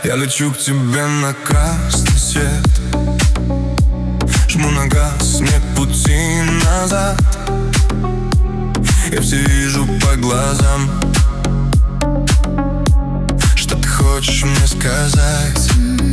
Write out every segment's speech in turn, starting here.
Я лечу к тебе на красный свет, жму на газ, нет пути назад. Я все вижу по глазам, что ты хочешь мне сказать.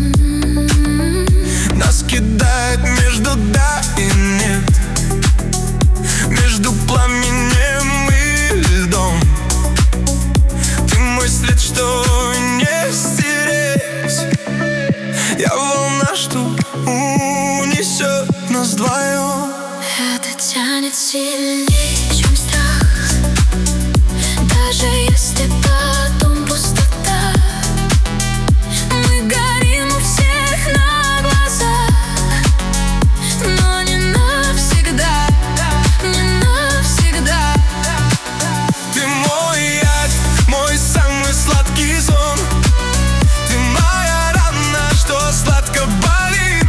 Нас кидает между да и нет, между пламенем и льдом. Ты мой след, что не стереть. Я волна, что унесет нас вдвоем. Это тянет сильнее, чем страх. Даже если потом пустота, мы горим у всех на глазах. Но не навсегда, не навсегда. Ты мой яд, мой самый сладкий сон. Ты моя рана, что сладко болит.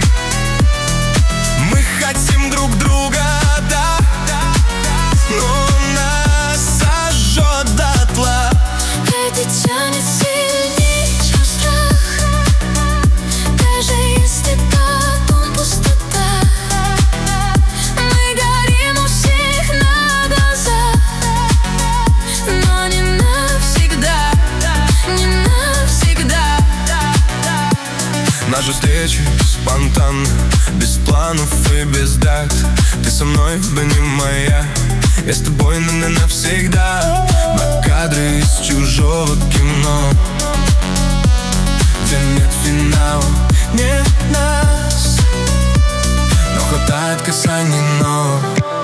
Мы хотим друг друга, да, но нас сожжет дотла. Это тянет сильнее, чем страх. Даже если потом пустота, мы горим у всех на глазах. Но не навсегда, не навсегда. Наши встречи спонтанны, без планов и без дат. Ты со мной, да не моя. Я с тобой навсегда. На кадры из чужого кино, где нет финала, нет нас, но хватает касаний ног.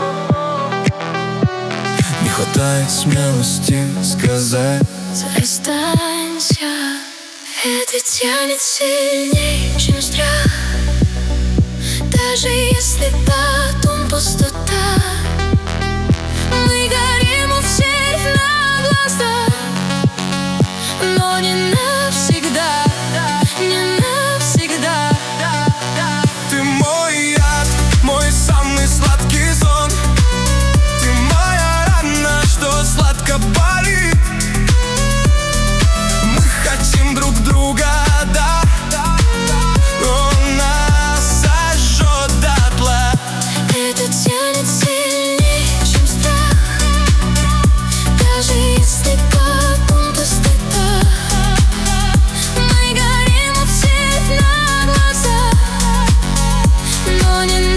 Не хватает смелости сказать: Останься. Это тянет сильнее, чем страх. Даже если потом пустота, мы горим у всех на глазах. Но не навсегда, не навсегда. Ты мой яд, мой самый сладкий сон. Ты моя рана, что сладко болит. Мы хотим друг друга, да, но нас сожжет дотла. Это тянет сильнее, чем страх. Даже если потом пустота, мы горим у всех на глазах. Но не